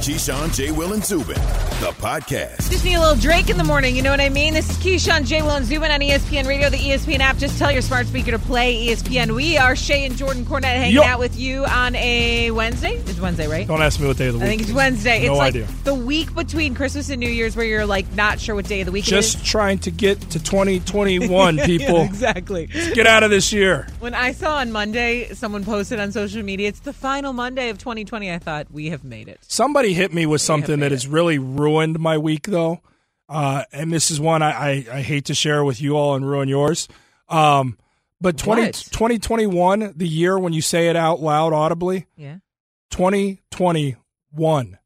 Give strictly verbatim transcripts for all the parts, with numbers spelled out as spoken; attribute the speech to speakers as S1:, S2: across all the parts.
S1: Keyshawn, J. Will, and Zubin, the podcast.
S2: Just need a little Drake in the morning, you know what I mean? This is Keyshawn, J. Will, and Zubin on E S P N Radio, the E S P N app. Just tell your smart speaker to play E S P N. We are Shay and Jordan Cornette hanging
S3: Yo.
S2: out with you on a Wednesday. It's Wednesday, right?
S3: Don't ask me what day of the week.
S2: I think it's Wednesday.
S3: No
S2: it's like
S3: idea.
S2: the week between Christmas and New Year's where you're like not sure what day of the week
S3: Just
S2: it is.
S3: trying to get to twenty twenty-one, people.
S2: Yeah, exactly.
S3: Get out of this year.
S2: When I saw on Monday, someone posted on social media, it's the final Monday of twenty twenty, I thought, we have made it.
S3: Somebody hit me with something that
S2: it.
S3: has really ruined my week, though. Uh, and this is one I, I, I hate to share with you all and ruin yours. Um, but twenty, twenty twenty-one, the year when you say it out loud audibly,
S2: Yeah.
S3: twenty twenty-one.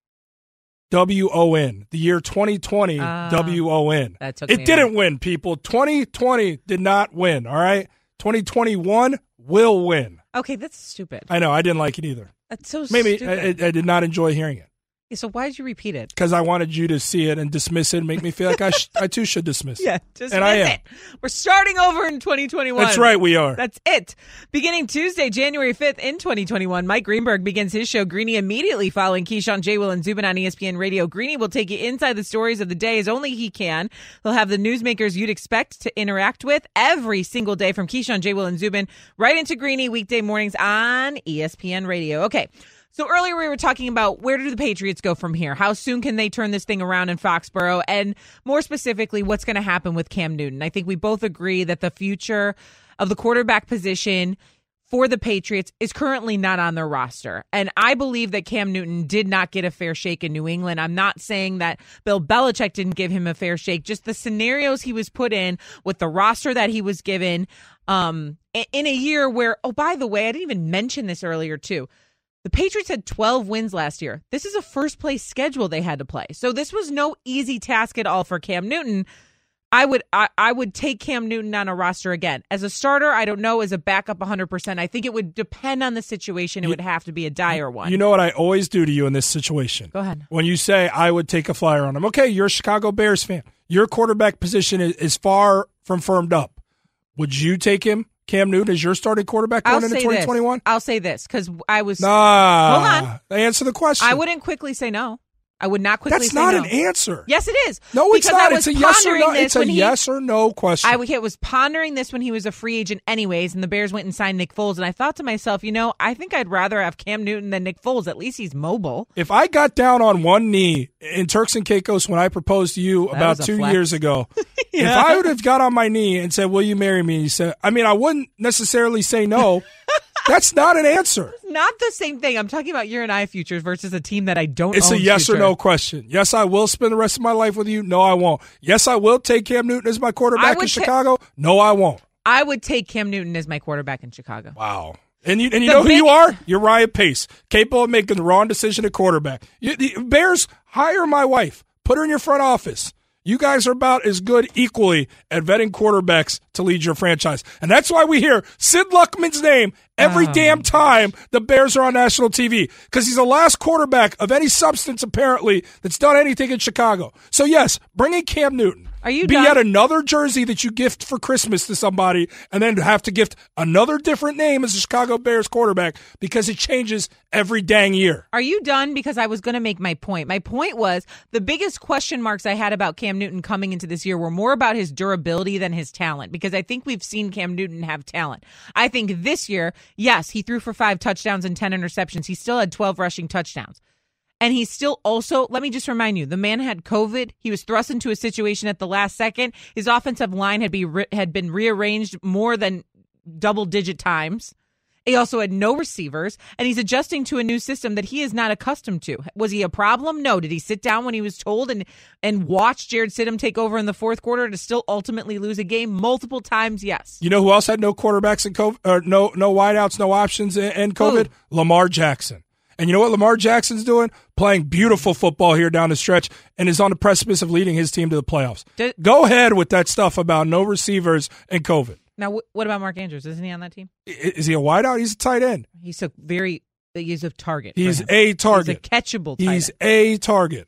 S3: W O N. The year twenty twenty,
S2: Uh,
S3: W O N.
S2: That took
S3: It
S2: me
S3: didn't
S2: out.
S3: win, people. twenty twenty did not win, all right? twenty twenty-one will win.
S2: Okay, that's stupid.
S3: I know. I didn't like it either.
S2: That's so
S3: Maybe
S2: stupid.
S3: I, I did not enjoy hearing it
S2: Yeah, so why did you repeat it?
S3: because I wanted you to see it and dismiss it and make me feel like I, sh- I too should dismiss it.
S2: Yeah, just
S3: And I
S2: miss
S3: am.
S2: it. We're starting over in twenty twenty-one.
S3: That's right, we are.
S2: That's it. Beginning Tuesday, January fifth in twenty twenty-one, Mike Greenberg begins his show, Greeny, immediately following Keyshawn, J. Will, and Zubin on E S P N Radio. Greeny will take you inside the stories of the day as only he can. He'll have the newsmakers you'd expect to interact with every single day from Keyshawn, J. Will, and Zubin right into Greeny weekday mornings on E S P N Radio. Okay. So earlier we were talking about where do the Patriots go from here? How soon can they turn this thing around in Foxborough? And more specifically, what's going to happen with Cam Newton? I think we both agree that the future of the quarterback position for the Patriots is currently not on their roster. And I believe that Cam Newton did not get a fair shake in New England. I'm not saying that Bill Belichick didn't give him a fair shake, just the scenarios he was put in with the roster that he was given um, in a year where, oh, by the way, I didn't even mention this earlier too. The Patriots had twelve wins last year. This is a first-place schedule they had to play. So this was no easy task at all for Cam Newton. I would I, I would take Cam Newton on a roster again. As a starter, I don't know. As a backup, one hundred percent. I think it would depend on the situation. It would have to be a dire one.
S3: You know what I always do to you in this situation?
S2: Go ahead.
S3: When you say I would take a flyer on him. Okay, you're a Chicago Bears fan. Your quarterback position is, is far from firmed up. Would you take him, Cam Newton, as your starting quarterback going
S2: I'll
S3: into
S2: say
S3: twenty twenty-one?
S2: this. I'll say this because I was.
S3: Nah.
S2: Hold on.
S3: Answer the question.
S2: I wouldn't quickly say no. I would not quickly
S3: That's
S2: say
S3: not
S2: no.
S3: an answer.
S2: Yes, it is.
S3: No, it's
S2: Because I
S3: not.
S2: was
S3: It's a yes or
S2: pondering
S3: no.
S2: this
S3: It's a
S2: when he-
S3: yes or no question.
S2: I was pondering this when he was a free agent anyways, and the Bears went and signed Nick Foles, and I thought to myself, you know, I think I'd rather have Cam Newton than Nick Foles. At least he's mobile.
S3: If I got down on one knee in Turks and Caicos when I proposed to you
S2: That
S3: about
S2: was a
S3: two
S2: flex.
S3: years ago,
S2: Yeah.
S3: if I would have got on my knee and said, will you marry me? And you said, I mean, I wouldn't necessarily say no. That's not an answer.
S2: Not the same thing. I'm talking about your and I futures versus a team that I don't
S3: It's
S2: own
S3: a yes
S2: future.
S3: or no question. Yes, I will spend the rest of my life with you. No, I won't. Yes, I will take Cam Newton as my
S2: I
S3: quarterback
S2: would
S3: in
S2: ta-
S3: Chicago. No, I won't.
S2: I would take Cam Newton as my quarterback in Chicago.
S3: Wow. And you, and you
S2: The
S3: know who
S2: big-
S3: you are? You're Ryan Pace, capable of making the wrong decision at quarterback. You, the Bears, hire my wife. Put her in your front office. You guys are about as good equally at vetting quarterbacks to lead your franchise. And that's why we hear Sid Luckman's name every
S2: Oh.
S3: damn time the Bears are on national T V. Because he's the last quarterback of any substance, apparently, that's done anything in Chicago. So, yes, bring in Cam Newton.
S2: Are you
S3: Be
S2: done?
S3: yet another jersey that you gift for Christmas to somebody and then have to gift another different name as a Chicago Bears quarterback because it changes every dang year.
S2: Are you done? Because I was going to make my point. My point was the biggest question marks I had about Cam Newton coming into this year were more about his durability than his talent, because I think we've seen Cam Newton have talent. I think this year, yes, he threw for five touchdowns and ten interceptions. He still had twelve rushing touchdowns. And he's still also, let me just remind you, the man had COVID. He was thrust into a situation at the last second. His offensive line had, be re- had been rearranged more than double-digit times. He also had no receivers, and he's adjusting to a new system that he is not accustomed to. Was he a problem? No. Did he sit down when he was told and, and watch Jared Stidham take over in the fourth quarter to still ultimately lose a game? Multiple times, yes.
S3: You know who else had no quarterbacks in COVID, or no no wideouts, no options in, in COVID?
S2: Who?
S3: Lamar Jackson. And you know what Lamar Jackson's doing? Playing beautiful football here down the stretch and is on the precipice of leading his team to the playoffs.
S2: Did-
S3: Go ahead with that stuff about no receivers and COVID.
S2: Now, wh- what about Mark Andrews? Isn't he on that team?
S3: I- Is he a wideout? He's a tight end.
S2: He's a very, he's a target. for
S3: He's
S2: him.
S3: a target.
S2: He's a catchable tight
S3: He's
S2: end.
S3: a target.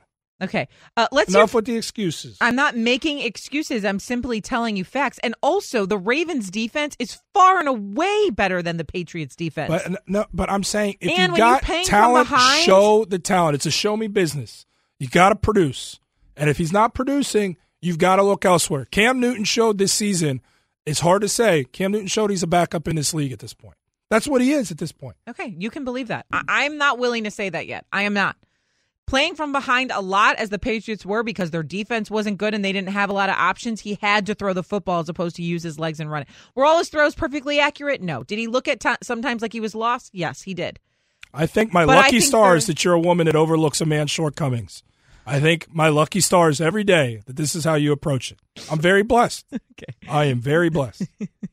S2: Okay, uh, let's
S3: Enough
S2: hear,
S3: with the excuses.
S2: I'm not making excuses. I'm simply telling you facts. And also, the Ravens' defense is far and away better than the Patriots' defense.
S3: But no, but I'm saying if
S2: and
S3: you got talent,
S2: behind,
S3: show the talent. It's a show me business. You got to produce, and if he's not producing, you've got to look elsewhere. Cam Newton showed this season. It's hard to say. Cam Newton showed he's a backup in this league at this point. That's what he is at this point.
S2: Okay, you can believe that. I- I'm not willing to say that yet. I am not. Playing from behind a lot as the Patriots were because their defense wasn't good and they didn't have a lot of options, he had to throw the football as opposed to use his legs and run it. Were all his throws perfectly accurate? No. Did he look at t- sometimes like he was lost? Yes, he did.
S3: I think my
S2: But
S3: lucky
S2: think
S3: stars
S2: there-
S3: that you're a woman that overlooks a man's shortcomings. I think my lucky stars every day that this is how you approach it. I'm very blessed.
S2: Okay.
S3: I am very blessed.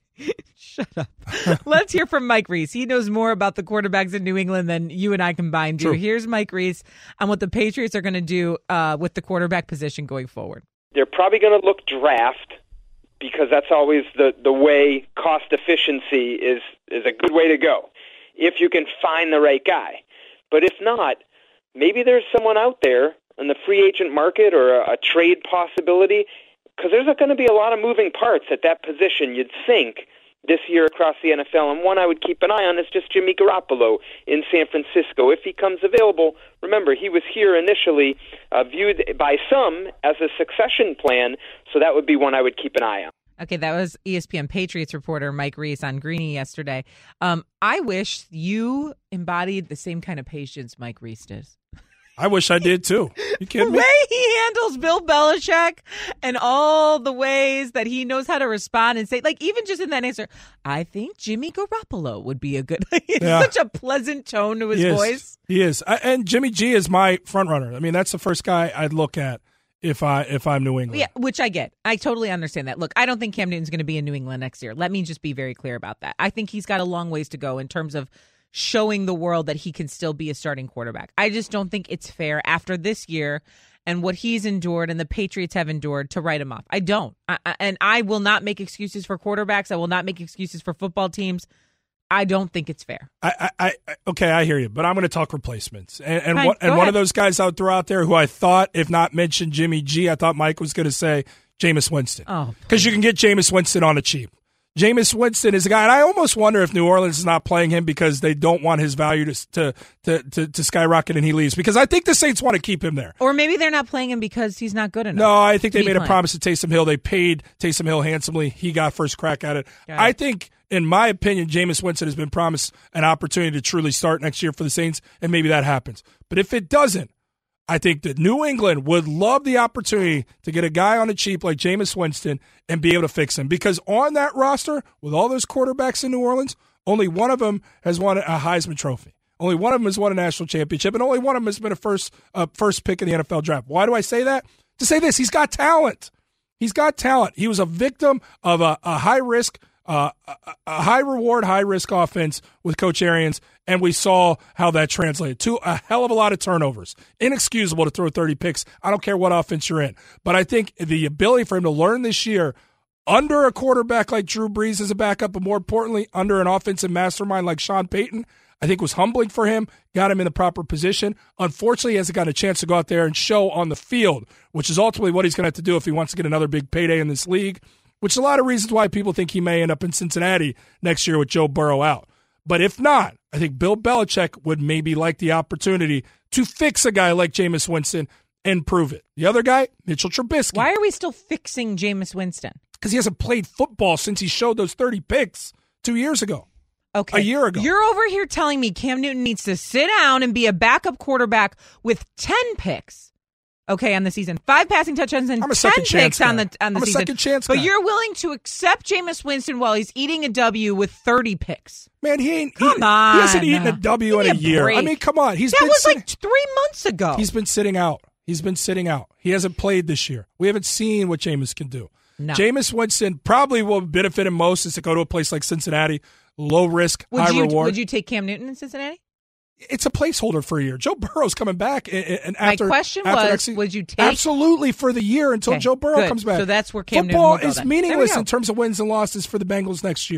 S2: Shut up. Let's hear from Mike Reese. He knows more about the quarterbacks in New England than you and I combined do.
S3: True.
S2: Here's Mike Reese on what the Patriots are going to do uh, with the quarterback position going forward.
S4: They're probably going to look draft because that's always the, the way cost efficiency is, is a good way to go if you can find the right guy. But if not, maybe there's someone out there in the free agent market or a, a trade possibility, because there's going to be a lot of moving parts at that position, you'd think, this year across the N F L. And one I would keep an eye on is just Jimmy Garoppolo in San Francisco. If he comes available, remember, he was here initially uh, viewed by some as a succession plan, so that would be one I would keep an eye on.
S2: Okay, that was E S P N Patriots reporter Mike Reese on Greeny yesterday. Um, I wish you embodied the same kind of patience Mike Reese does.
S3: I wish I did too. You kidding
S2: The
S3: me?
S2: way he handles Bill Belichick and all the ways that he knows how to respond and say, like, even just in that answer, I think Jimmy Garoppolo would be a good. It's
S3: Yeah.
S2: such a pleasant tone to his
S3: He is.
S2: voice.
S3: He is. I, and Jimmy G is my front runner. I mean, that's the first guy I'd look at if I if I'm New England.
S2: Yeah, which I get. I totally understand that. Look, I don't think Cam Newton's going to be in New England next year. Let me just be very clear about that. I think he's got a long ways to go in terms of showing the world that he can still be a starting quarterback. I just don't think it's fair after this year and what he's endured and the Patriots have endured to write him off. I don't. I, I, and I will not make excuses for quarterbacks. I will not make excuses for football teams. I don't think it's fair.
S3: I, I, I okay, I hear you, but I'm going to talk replacements. And and,
S2: Fine,
S3: one, and
S2: go
S3: one
S2: ahead.
S3: of those guys out there out there who I thought, if not mentioned Jimmy G, I thought Mike was going to say Jameis Winston.
S2: Oh,
S3: because you can get Jameis Winston on the cheap. Jameis Winston is a guy, and I almost wonder if New Orleans is not playing him because they don't want his value to to to, to, to skyrocket and he leaves. Because I think the Saints want to keep him there.
S2: Or maybe they're not playing him because he's not good enough.
S3: No, I think
S2: to
S3: they
S2: be
S3: made
S2: playing.
S3: a promise to Taysom Hill. They paid Taysom Hill handsomely. He got first crack at it.
S2: Got it.
S3: I think, in my opinion, Jameis Winston has been promised an opportunity to truly start next year for the Saints, and maybe that happens. But if it doesn't, I think that New England would love the opportunity to get a guy on the cheap like Jameis Winston and be able to fix him. Because on that roster, with all those quarterbacks in New Orleans, only one of them has won a Heisman Trophy. Only one of them has won a national championship, and only one of them has been a first uh, first pick in the N F L draft. Why do I say that? To say this, he's got talent. He's got talent. He was a victim of a, a high-risk, uh, a, a high-reward, high-risk offense with Coach Arians, and we saw how that translated to a hell of a lot of turnovers. Inexcusable to throw thirty picks. I don't care what offense you're in. But I think the ability for him to learn this year under a quarterback like Drew Brees as a backup, but more importantly, under an offensive mastermind like Sean Payton, I think was humbling for him, got him in the proper position. Unfortunately, he hasn't got a chance to go out there and show on the field, which is ultimately what he's going to have to do if he wants to get another big payday in this league, which is a lot of reasons why people think he may end up in Cincinnati next year with Joe Burrow out. But if not, I think Bill Belichick would maybe like the opportunity to fix a guy like Jameis Winston and prove it. The other guy, Mitchell Trubisky.
S2: Why are we still fixing Jameis Winston?
S3: Because he hasn't played football since he showed those thirty picks two years ago.
S2: Okay.
S3: A year ago.
S2: You're over here telling me Cam Newton needs to sit down and be a backup quarterback with ten picks. Okay, on the season. Five passing touchdowns and
S3: I'm a
S2: ten
S3: second chance
S2: picks on
S3: guy.
S2: the on the
S3: I'm a
S2: season.
S3: second chance
S2: but
S3: guy.
S2: you're willing to accept Jameis Winston while he's eating a W with thirty picks.
S3: Man, he ain't.
S2: Come
S3: he,
S2: on.
S3: He hasn't eaten a W
S2: Give
S3: in a
S2: me a
S3: year.
S2: break.
S3: I mean, come on. He's
S2: That
S3: been
S2: was
S3: sitting,
S2: like three months ago.
S3: He's been sitting out. He's been sitting out. He hasn't played this year. We haven't seen what Jameis can do.
S2: No.
S3: Jameis Winston probably will benefit him most is to go to a place like Cincinnati, low risk,
S2: would
S3: high
S2: you,
S3: reward.
S2: Would you take Cam Newton in Cincinnati?
S3: It's a placeholder for a year. Joe Burrow's coming back, and, and after
S2: My question
S3: after
S2: was,
S3: next season-
S2: would you take
S3: absolutely for the year until
S2: Okay,
S3: Joe Burrow
S2: good.
S3: comes back?
S2: So that's where Cam Newton
S3: Football
S2: will go
S3: is
S2: then. There we
S3: meaningless
S2: go.
S3: in terms of wins and losses for the Bengals next year.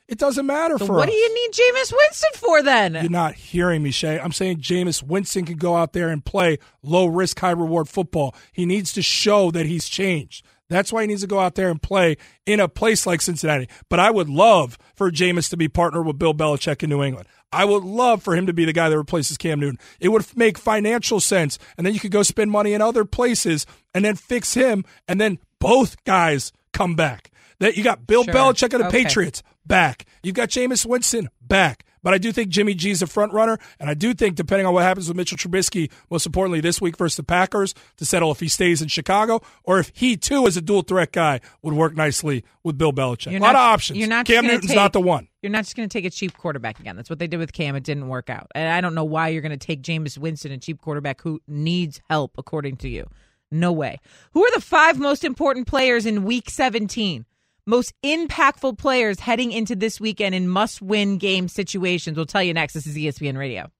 S3: It doesn't matter
S2: so
S3: for
S2: what
S3: us.
S2: do you need Jameis Winston for then?
S3: You're not hearing me, Shay. I'm saying Jameis Winston can go out there and play low-risk, high-reward football. He needs to show that he's changed. That's why he needs to go out there and play in a place like Cincinnati. But I would love for Jameis to be partnered with Bill Belichick in New England. I would love for him to be the guy that replaces Cam Newton. It would make financial sense, and then you could go spend money in other places and then fix him, and then both guys come back. That you got Bill
S2: Sure.
S3: Belichick of the
S2: Okay.
S3: Patriots back. You've got Jameis Winston back. But I do think Jimmy G's a front runner, and I do think, depending on what happens with Mitchell Trubisky, most importantly this week versus the Packers, to settle if he stays in Chicago, or if he, too, is a dual-threat guy, would work nicely with Bill Belichick.
S2: You're
S3: a lot
S2: not-
S3: of options.
S2: you're not
S3: Cam
S2: just gonna
S3: Newton's
S2: take-
S3: not the one.
S2: You're not just going to take a cheap quarterback again. That's what they did with Cam. It didn't work out. And I don't know why you're going to take Jameis Winston, a cheap quarterback who needs help, according to you. No way. Who are the five most important players in Week seventeen? Most impactful players heading into this weekend in must-win game situations. We'll tell you next. This is E S P N Radio.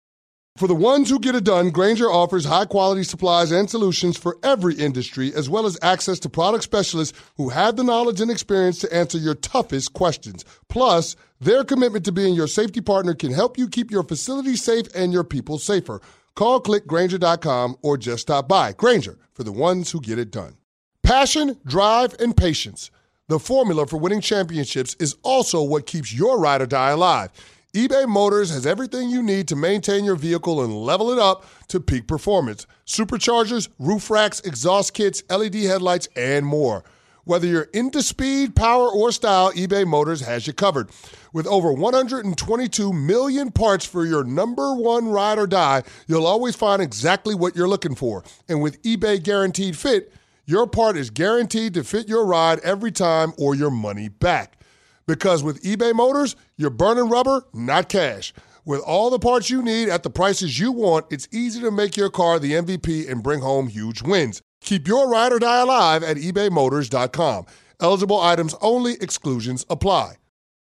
S5: For the ones who get it done, Grainger offers high-quality supplies and solutions for every industry, as well as access to product specialists who have the knowledge and experience to answer your toughest questions. Plus, their commitment to being your safety partner can help you keep your facility safe and your people safer. Call click Grainger dot com or just stop by. Grainger, for the ones who get it done. Passion, drive, and patience. The formula for winning championships is also what keeps your ride or die alive. eBay Motors has everything you need to maintain your vehicle and level it up to peak performance. Superchargers, roof racks, exhaust kits, L E D headlights, and more. Whether you're into speed, power, or style, eBay Motors has you covered. With over one hundred twenty-two million parts for your number one ride or die, you'll always find exactly what you're looking for. And with eBay Guaranteed Fit, your part is guaranteed to fit your ride every time or your money back. Because with eBay Motors, you're burning rubber, not cash. With all the parts you need at the prices you want, it's easy to make your car the M V P and bring home huge wins. Keep your ride or die alive at ebay motors dot com. Eligible items only. Exclusions apply.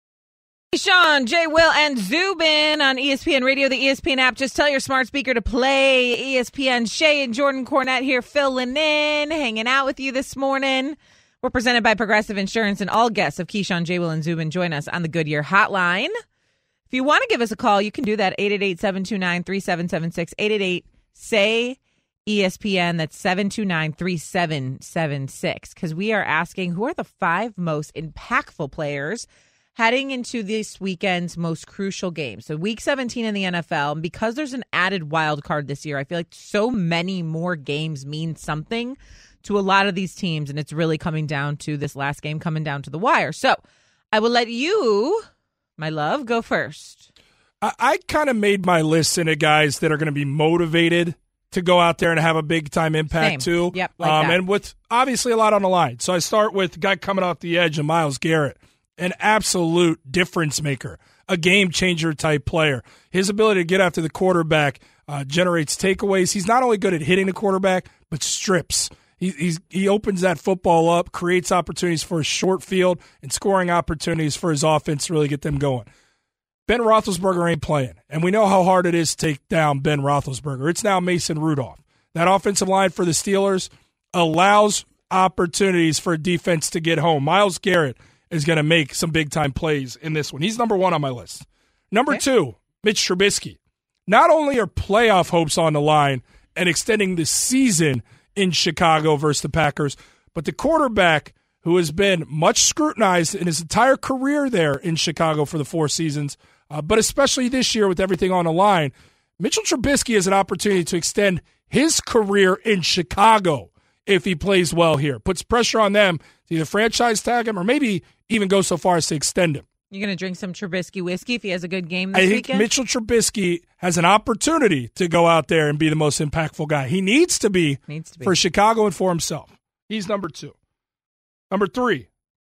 S2: Sean, Jay, Will, and Zubin on E S P N Radio, the E S P N app. Just tell your smart speaker to play E S P N. Shay and Jordan Cornette here filling in, hanging out with you this morning. We're presented by Progressive Insurance, and all guests of Keyshawn, Jay, Will, and Zubin join us on the Goodyear Hotline. If you want to give us a call, you can do that, eight eight eight, seven two nine, three seven seven six, eight eight eight, S A Y, E S P N. That's seven two nine, three seven seven six, because we are asking who are the five most impactful players heading into this weekend's most crucial game. So week seventeen in the N F L, and because there's an added wild card this year, I feel like so many more games mean something to a lot of these teams, and it's really coming down to this last game coming down to the wire. So I will let you, my love, go first.
S3: I, I kind of made my list into guys that are going to be motivated to go out there and have a big-time impact,
S2: Same.
S3: too.
S2: Yep, like
S3: um,
S2: that.
S3: And with obviously a lot on the line. So I start with the guy coming off the edge, and Myles Garrett. An absolute difference maker, a game changer type player. His ability to get after the quarterback uh, generates takeaways. He's not only good at hitting the quarterback, but strips. He he's, he opens that football up, creates opportunities for his short field, and scoring opportunities for his offense to really get them going. Ben Roethlisberger ain't playing, and we know how hard it is to take down Ben Roethlisberger. It's now Mason Rudolph. That offensive line for the Steelers allows opportunities for a defense to get home. Myles Garrett is going to make some big-time plays in this one. He's number one on my list. Number okay. two, Mitch Trubisky. Not only are playoff hopes on the line and extending the season in Chicago versus the Packers, but the quarterback who has been much scrutinized in his entire career there in Chicago for the four seasons, uh, but especially this year with everything on the line, Mitchell Trubisky has an opportunity to extend his career in Chicago if he plays well here. Puts pressure on them to either franchise tag him or maybe even go so far as to extend him.
S2: You're going to drink some Trubisky whiskey if he has a good game this
S3: I think
S2: weekend?
S3: Mitchell Trubisky has an opportunity to go out there and be the most impactful guy. He needs to be,
S2: needs to be.
S3: for Chicago and for himself. He's number two. Number three,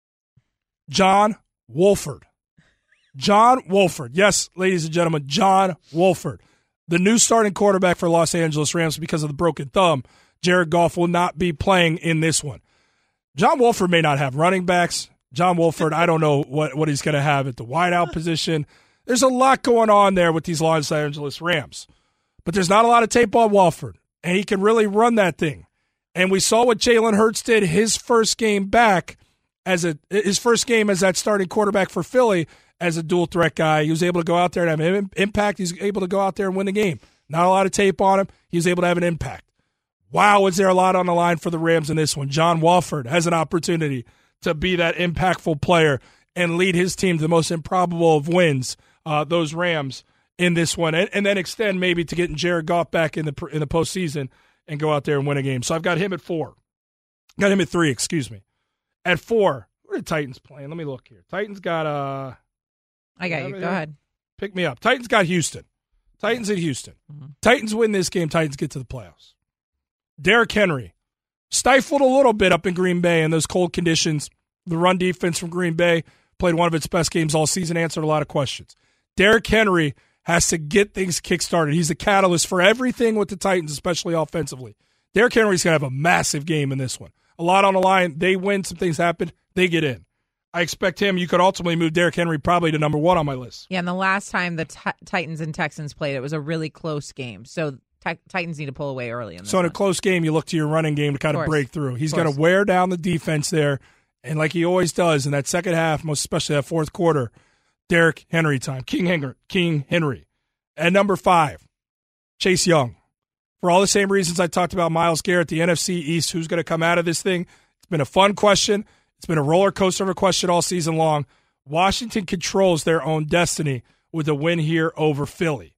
S3: John Wolford. John Wolford. Yes, ladies and gentlemen, John Wolford. The new starting quarterback for Los Angeles Rams because of the broken thumb. Jared Goff will not be playing in this one. John Wolford may not have running backs. John Wolford, I don't know what, what he's going to have at the wideout position. There's a lot going on there with these Los Angeles Rams. But there's not a lot of tape on Wolford, and he can really run that thing. And we saw what Jalen Hurts did his first game back, as a his first game as that starting quarterback for Philly, as a dual threat guy. He was able to go out there and have an impact. He's able to go out there and win the game. Not a lot of tape on him. He was able to have an impact. Wow, is there a lot on the line for the Rams in this one? John Wolford has an opportunity to be that impactful player and lead his team to the most improbable of wins, uh, those Rams in this one, and, and then extend maybe to getting Jared Goff back in the in the postseason and go out there and win a game. So I've got him at four. Got him at three, excuse me. At four, where are the Titans playing? Let me look here. Titans got uh
S2: I got you. Go ahead.
S3: Pick me up. Titans got Houston. Titans at Houston. Mm-hmm. Titans win this game. Titans get to the playoffs. Derrick Henry, stifled a little bit up in Green Bay in those cold conditions. The run defense from Green Bay played one of its best games all season, answered a lot of questions. Derrick Henry has to get things kick-started. He's the catalyst for everything with the Titans, especially offensively. Derrick Henry's going to have a massive game in this one. A lot on the line. They win. Some things happen. They get in. I expect him. You could ultimately move Derrick Henry probably to number one on my list.
S2: Yeah, and the last time the t- Titans and Texans played, it was a really close game. So t- Titans need to pull away early. In this
S3: so in
S2: one.
S3: a close game, you look to your running game to kind of, of break through. He's going to wear down the defense there. And like he always does in that second half, most especially that fourth quarter, Derrick Henry time. King Henry. King Henry. And number five, Chase Young. For all the same reasons I talked about Myles Garrett, the N F C East, who's going to come out of this thing? It's been a fun question. It's been a roller coaster of a question all season long. Washington controls their own destiny with a win here over Philly.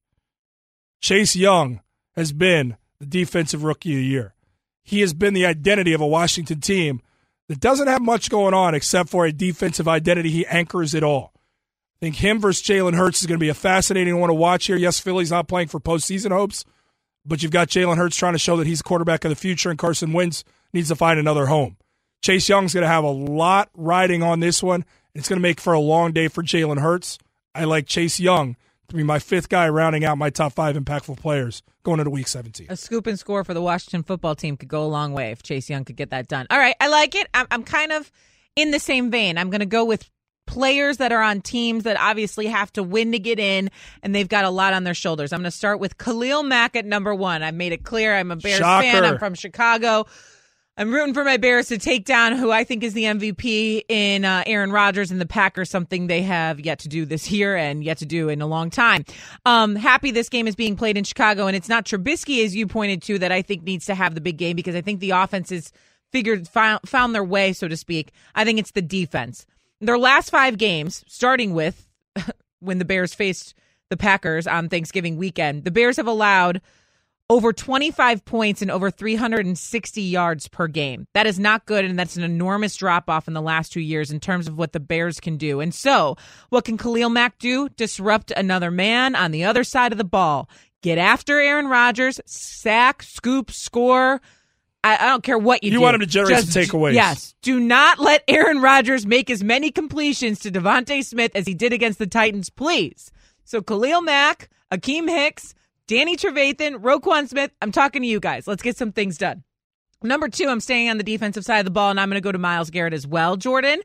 S3: Chase Young has been the defensive rookie of the year. He has been the identity of a Washington team that doesn't have much going on except for a defensive identity. He anchors it all. I think him versus Jalen Hurts is going to be a fascinating one to watch here. Yes, Philly's not playing for postseason hopes, but you've got Jalen Hurts trying to show that he's the quarterback of the future, and Carson Wentz needs to find another home. Chase Young's going to have a lot riding on this one. It's going to make for a long day for Jalen Hurts. I like Chase Young to be my fifth guy rounding out my top five impactful players going into week seventeen.
S2: A scoop and score for the Washington football team could go a long way if Chase Young could get that done. All right, I like it. I'm, I'm kind of in the same vein. I'm going to go with players that are on teams that obviously have to win to get in, and they've got a lot on their shoulders. I'm going to start with Khalil Mack at number one. I've made it clear I'm a Bears
S3: Shocker.
S2: fan. I'm from Chicago. I'm rooting for my Bears to take down who I think is the M V P in uh, Aaron Rodgers and the Packers, something they have yet to do this year and yet to do in a long time. Um, happy this game is being played in Chicago, and it's not Trubisky, as you pointed to, that I think needs to have the big game, because I think the offense has figured found, found their way, so to speak. I think it's the defense. Their last five games, starting with when the Bears faced the Packers on Thanksgiving weekend, the Bears have allowed over twenty-five points and over three hundred sixty yards per game. That is not good, and that's an enormous drop-off in the last two years in terms of what the Bears can do. And so, what can Khalil Mack do? Disrupt another man on the other side of the ball. Get after Aaron Rodgers, sack, scoop, score. I, I don't care what you,
S3: you
S2: do.
S3: You want him to generate
S2: Just,
S3: some takeaways.
S2: Yes. Do not let Aaron Rodgers make as many completions to Devontae Smith as he did against the Titans, please. So Khalil Mack, Akeem Hicks, Danny Trevathan, Roquan Smith, I'm talking to you guys. Let's get some things done. Number two, I'm staying on the defensive side of the ball, and I'm going to go to Myles Garrett as well, Jordan.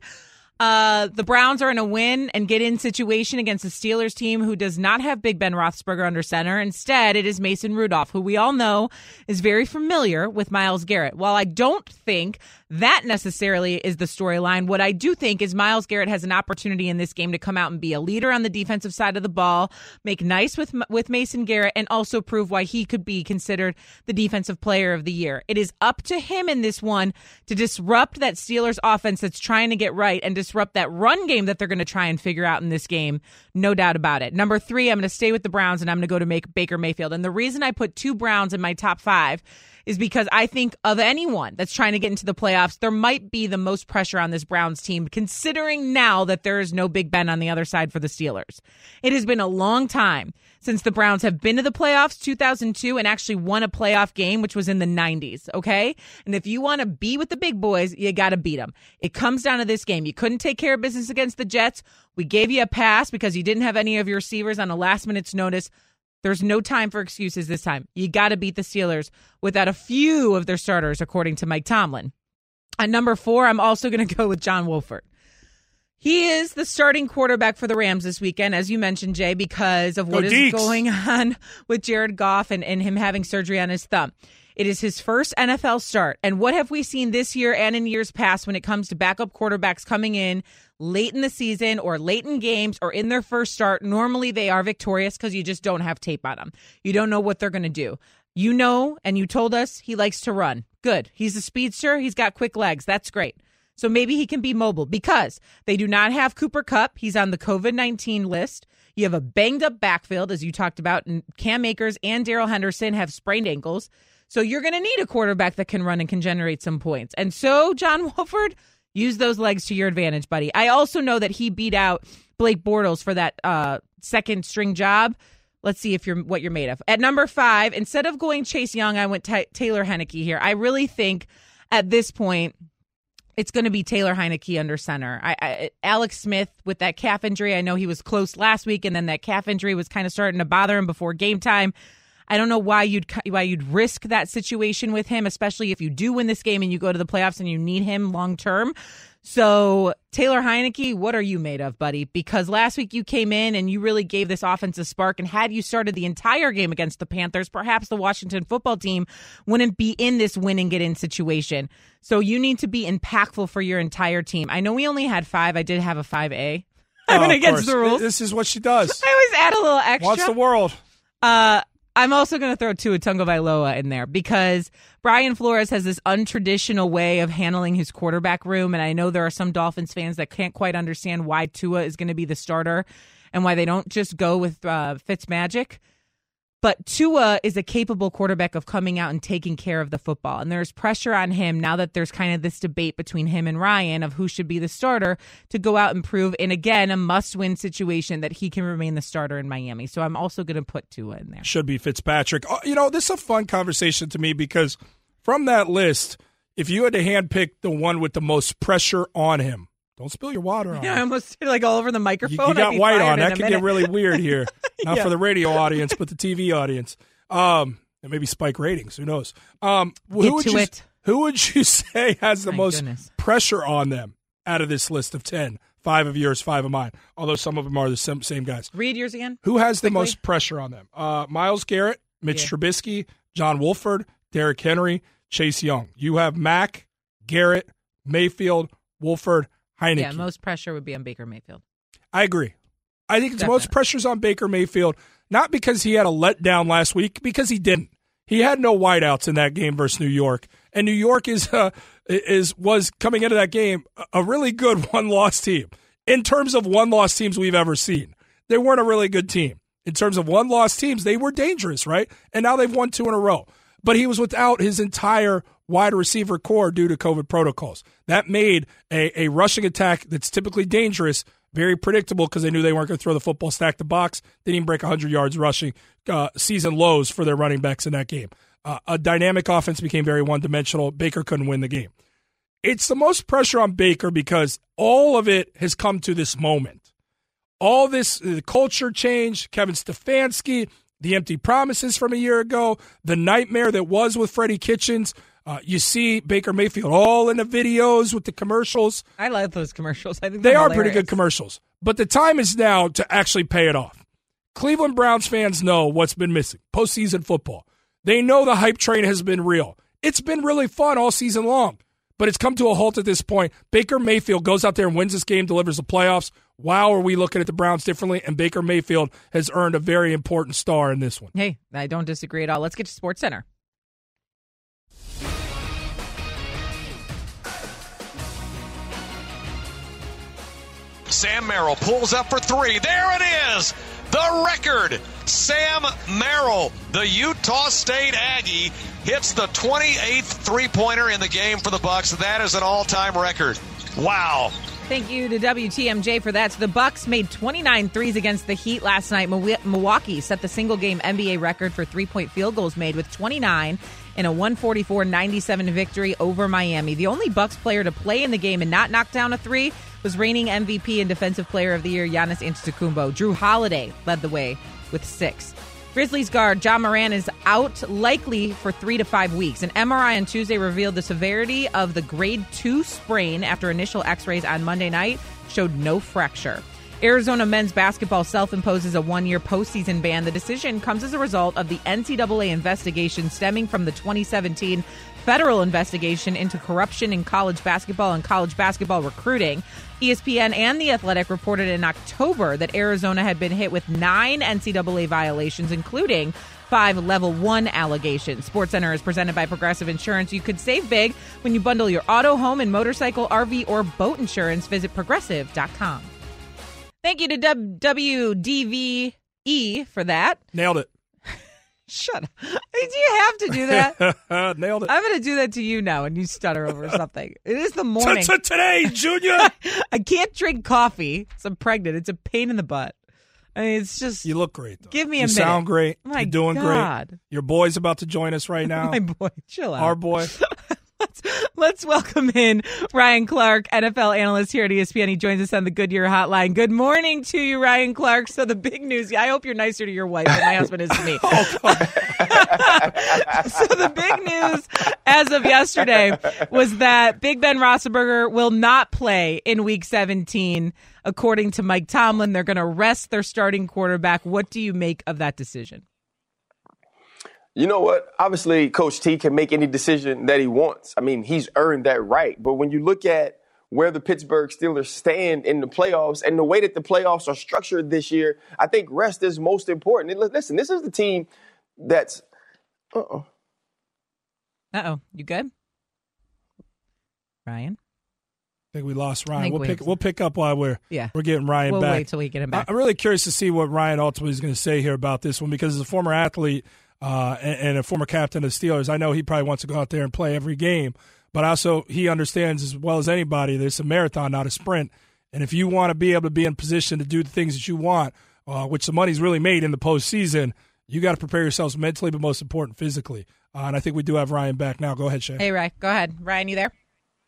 S2: Uh, the Browns are in a win and get in situation against the Steelers team who does not have Big Ben Roethlisberger under center. Instead, it is Mason Rudolph, who we all know is very familiar with Myles Garrett. While I don't think that necessarily is the storyline, what I do think is Myles Garrett has an opportunity in this game to come out and be a leader on the defensive side of the ball, make nice with with Mason Garrett, and also prove why he could be considered the defensive player of the year. It is up to him in this one to disrupt that Steelers offense that's trying to get right and disrupt that run game that they're going to try and figure out in this game. No doubt about it. Number three, I'm going to stay with the Browns, and I'm going to go to make Baker Mayfield. And the reason I put two Browns in my top five is because I think of anyone that's trying to get into the playoffs, there might be the most pressure on this Browns team, considering now that there is no Big Ben on the other side for the Steelers. It has been a long time since the Browns have been to the playoffs, two thousand two, and actually won a playoff game, which was in the nineties, okay? And if you want to be with the big boys, you got to beat them. It comes down to this game. You couldn't take care of business against the Jets. We gave you a pass because you didn't have any of your receivers on a last minute's notice. There's no time for excuses this time. You got to beat the Steelers without a few of their starters, according to Mike Tomlin. At number four, I'm also going to go with John Wolford. He is the starting quarterback for the Rams this weekend, as you mentioned, Jay, because of what
S3: Go
S2: is
S3: Deeks.
S2: going on with Jared Goff and, and him having surgery on his thumb. It is his first N F L start. And what have we seen this year and in years past when it comes to backup quarterbacks coming in late in the season or late in games or in their first start? Normally they are victorious because you just don't have tape on them. You don't know what they're going to do. You know, and you told us he likes to run. Good. He's a speedster. He's got quick legs. That's great. So maybe he can be mobile because they do not have Cooper Kupp. He's on the covid nineteen list. You have a banged-up backfield, as you talked about, and Cam Akers and Darrell Henderson have sprained ankles. So you're going to need a quarterback that can run and can generate some points. And so, John Wolford, use those legs to your advantage, buddy. I also know that he beat out Blake Bortles for that uh, second-string job. Let's see if you're what you're made of. At number five, instead of going Chase Young, I went t- Taylor Heinicke here. I really think at this point it's going to be Taylor Heinicke under center. I, I, Alex Smith with that calf injury, I know he was close last week, and then that calf injury was kind of starting to bother him before game time. I don't know why you'd why you'd risk that situation with him, especially if you do win this game and you go to the playoffs and you need him long term. So Taylor Heinicke, what are you made of, buddy? Because last week you came in and you really gave this offense a spark, and had you started the entire game against the Panthers, perhaps the Washington football team wouldn't be in this win and get in situation. So you need to be impactful for your entire team. I know we only had five. I did have a five A. I went
S3: oh,
S2: against
S3: course.
S2: the rules.
S3: This is what she does.
S2: I always add a little extra.
S3: What's the world?
S2: Uh, I'm also going to throw Tua Tagovailoa in there because Brian Flores has this untraditional way of handling his quarterback room, and I know there are some Dolphins fans that can't quite understand why Tua is going to be the starter and why they don't just go with uh, Fitzmagic. But Tua is a capable quarterback of coming out and taking care of the football, and there's pressure on him now that there's kind of this debate between him and Ryan of who should be the starter to go out and prove, and again, a must-win situation that he can remain the starter in Miami. So I'm also going to put Tua in there.
S3: Should be Fitzpatrick. You know, this is a fun conversation to me because from that list, if you had to handpick the one with the most pressure on him, don't spill your water on
S2: Yeah,
S3: him.
S2: I almost did like all over the microphone.
S3: You, you got white on. That could
S2: minute.
S3: get really weird here. Not
S2: Yeah.
S3: for the radio audience, but the T V audience. Um, and maybe spike ratings. Who knows? Um, who
S2: Get
S3: would
S2: to
S3: you,
S2: it.
S3: Who would you say has the
S2: My
S3: most
S2: goodness.
S3: pressure on them out of this list of ten? Five of yours, five of mine. Although some of them are the same, same guys.
S2: Read yours again.
S3: Who has the
S2: Quickly.
S3: most pressure on them? Uh, Myles Garrett, Mitch
S2: Yeah.
S3: Trubisky, John Wolford, Derrick Henry, Chase Young. You have Mack, Garrett, Mayfield, Wolford, Heinicke.
S2: Yeah, most pressure would be on Baker Mayfield.
S3: I agree. I think it's
S2: Definitely.
S3: most pressure's on Baker Mayfield, not because he had a letdown last week, because he didn't. He had no wideouts in that game versus New York, and New York is uh, is was coming into that game a really good one-loss team in terms of one-loss teams we've ever seen. They weren't a really good team in terms of one-loss teams. They were dangerous, right? And now they've won two in a row. But he was without his entire wide receiver core due to COVID protocols. That made a, a rushing attack that's typically dangerous very predictable because they knew they weren't going to throw the football stack the box. They didn't even break one hundred yards rushing, uh, season lows for their running backs in that game. Uh, a dynamic offense became very one-dimensional. Baker couldn't win the game. It's the most pressure on Baker because all of it has come to this moment. All this uh, culture change, Kevin Stefanski, the empty promises from a year ago, the nightmare that was with Freddie Kitchens. Uh, you see Baker Mayfield all in the videos with the commercials.
S2: I love those commercials. I think
S3: They
S2: they're
S3: are
S2: hilarious.
S3: pretty good commercials. But the time is now to actually pay it off. Cleveland Browns fans know what's been missing. Postseason football. They know the hype train has been real. It's been really fun all season long. But it's come to a halt at this point. Baker Mayfield goes out there and wins this game, delivers the playoffs. Wow, are we looking at the Browns differently? And Baker Mayfield has earned a very important star in this one.
S2: Hey, I don't disagree at all. Let's get to Sports Center.
S6: Sam Merrill pulls up for three. There it is. The record. Sam Merrill, the Utah State Aggie, hits the twenty-eighth three-pointer in the game for the Bucks. That is an all-time record. Wow.
S2: Thank you to W T M J for that. So the Bucks made twenty-nine threes against the Heat last night. Milwaukee set the single-game N B A record for three-point field goals made with twenty-nine in a one forty-four ninety-seven victory over Miami. The only Bucks player to play in the game and not knock down a three was reigning M V P and Defensive Player of the Year Giannis Antetokounmpo. Drew Holiday led the way with six. Grizzlies guard Ja Morant is out, likely for three to five weeks. An M R I on Tuesday revealed the severity of the grade two sprain after initial x-rays on Monday night showed no fracture. Arizona men's basketball self-imposes a one-year postseason ban. The decision comes as a result of the N C double A investigation stemming from the twenty seventeen federal investigation into corruption in college basketball and college basketball recruiting. E S P N and The Athletic reported in October that Arizona had been hit with nine N C double A violations, including five level one allegations. SportsCenter is presented by Progressive Insurance. You could save big when you bundle your auto, home, and motorcycle, R V, or boat insurance. Visit progressive dot com. Thank you to W D V E for that.
S3: Nailed it.
S2: Shut up. Do you have to do that?
S3: Nailed it.
S2: I'm going to do that to you now and you stutter over something. It is the morning.
S3: Today, Junior.
S2: I can't drink coffee, so I'm pregnant. It's a pain in the butt. I mean, it's just.
S3: You look great, though.
S2: Give me a
S3: you
S2: minute.
S3: You sound great.
S2: My
S3: You're doing
S2: God.
S3: great. Your boy's about to join us right now.
S2: My boy, chill out.
S3: Our boy.
S2: Let's, let's welcome in Ryan Clark, N F L analyst here at E S P N. He joins us on the Goodyear Hotline. Good morning to you, Ryan Clark. So the big news, I hope you're nicer to your wife than my husband is to me.
S3: Oh,
S2: so the big news as of yesterday was that Big Ben Roethlisberger will not play in Week seventeen. According to Mike Tomlin, they're going to rest their starting quarterback. What do you make of that decision?
S7: You know what? Obviously, Coach T can make any decision that he wants. I mean, he's earned that right. But when you look at where the Pittsburgh Steelers stand in the playoffs and the way that the playoffs are structured this year, I think rest is most important. And listen, this is the team that's uh-oh.
S2: Uh-oh. You good? Ryan?
S3: I think we lost Ryan.
S2: think
S3: We'll
S2: we
S3: pick
S2: have-
S3: we'll pick up while we're
S2: Yeah.
S3: we're getting Ryan
S2: We'll
S3: back.
S2: wait till we get him back.
S3: I'm really curious to see what Ryan ultimately is going to say here about this one, because as a former athlete uh, and, and a former captain of the Steelers, I know he probably wants to go out there and play every game, but also he understands as well as anybody that it's a marathon, not a sprint. And if you want to be able to be in position to do the things that you want, uh, which the money's really made in the postseason, you got to prepare yourselves mentally, but most important, physically. Uh, and I think we do have Ryan back now. Go ahead, Shay.
S2: Hey, Ryan. Go ahead. Ryan, you there?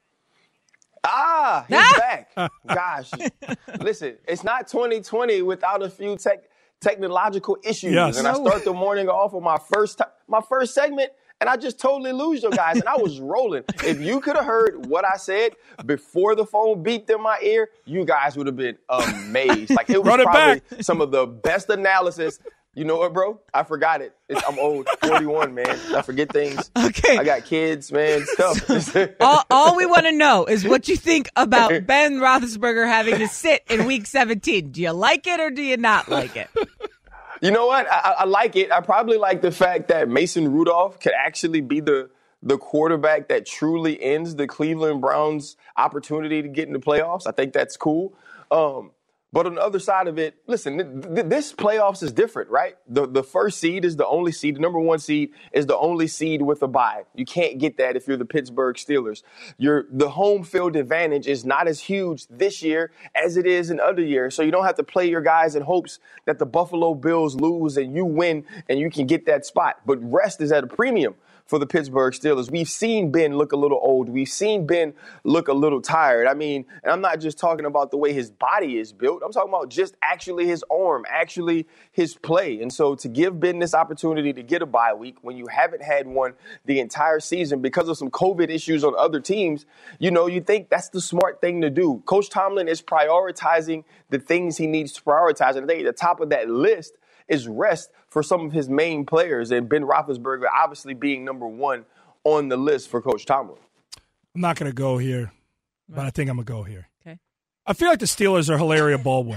S7: Ah, he's
S2: Ah!
S7: back. Gosh. Listen, it's not twenty twenty without a few tech technological issues.
S3: Yes.
S7: And I
S2: No.
S7: start the morning off with my first t- my first segment, and I just totally lose you guys. And I was rolling. If you could have heard what I said before the phone beeped in my ear, you guys would have been amazed. Like, it was
S3: Run it
S7: probably
S3: back.
S7: some of the best analysis. You know what, bro? I forgot it. It's, I'm old, forty-one, man. I forget things.
S2: Okay.
S7: I got kids, man. Stuff.
S2: all, all we want to know is what you think about Ben Roethlisberger having to sit in Week seventeen. Do you like it or do you not like it?
S7: You know what? I, I like it. I probably like the fact that Mason Rudolph could actually be the the quarterback that truly ends the Cleveland Browns' opportunity to get in the playoffs. I think that's cool. Um, but on the other side of it, listen, th- th- this playoffs is different, right? The the first seed is the only seed. The number one seed is the only seed with a bye. You can't get that if you're the Pittsburgh Steelers. Your the home field advantage is not as huge this year as it is in other years. So you don't have to play your guys in hopes that the Buffalo Bills lose and you win and you can get that spot. But rest is at a premium for the Pittsburgh Steelers. We've seen Ben look a little old. We've seen Ben look a little tired. I mean, and I'm not just talking about the way his body is built. I'm talking about just actually his arm, actually his play. And so to give Ben this opportunity to get a bye week when you haven't had one the entire season because of some COVID issues on other teams, you know, you think that's the smart thing to do. Coach Tomlin is prioritizing the things he needs to prioritize. And I think at the top of that list is rest for some of his main players, and Ben Roethlisberger obviously being number one on the list for Coach Tomlin.
S3: I'm not going to go here, but I think I'm going to go here.
S2: Okay.
S3: I feel like the Steelers are Hilaria Baldwin.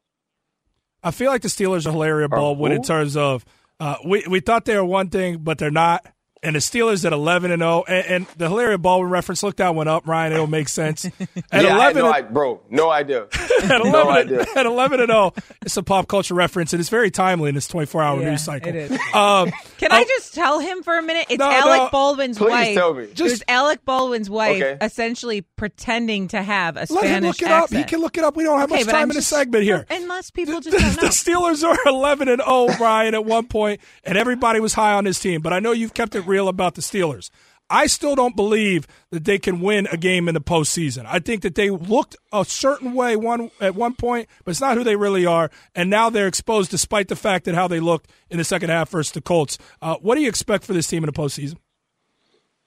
S3: I feel like the Steelers are Hilaria Baldwin in terms of uh, we we thought they were one thing, but they're not. And the Steelers at eleven and oh, and, and the Hilaria Baldwin reference, look, that one up, Ryan. It'll make sense. At
S7: yeah,
S3: eleven,
S7: I had no, I, bro, no idea.
S3: At eleven,
S7: no idea.
S3: At eleven and oh, it's a pop culture reference, and it's very timely in this twenty-four hour
S2: Yeah,
S3: news cycle.
S2: it is.
S3: Um,
S2: Can I just tell him for a minute? It's
S3: No,
S2: Alec
S3: no.
S2: Baldwin's
S7: Please
S2: wife.
S7: tell me.
S2: It was Alec Baldwin's wife
S7: Okay.
S2: essentially pretending to have a
S3: let
S2: Spanish
S3: him look it
S2: accent.
S3: up. He can look it up. We don't have
S2: Okay,
S3: much
S2: but
S3: time
S2: I'm
S3: in this
S2: just-
S3: segment here.
S2: Unless people
S3: The,
S2: just don't
S3: the
S2: know.
S3: Steelers are eleven and oh, Ryan, at one point, and everybody was high on this team. But I know you've kept it real about the Steelers. I still don't believe that they can win a game in the postseason. I think that they looked a certain way one at one point, but it's not who they really are. And now they're exposed, despite the fact that how they looked in the second half versus the Colts. Uh, what do you expect for this team in the postseason?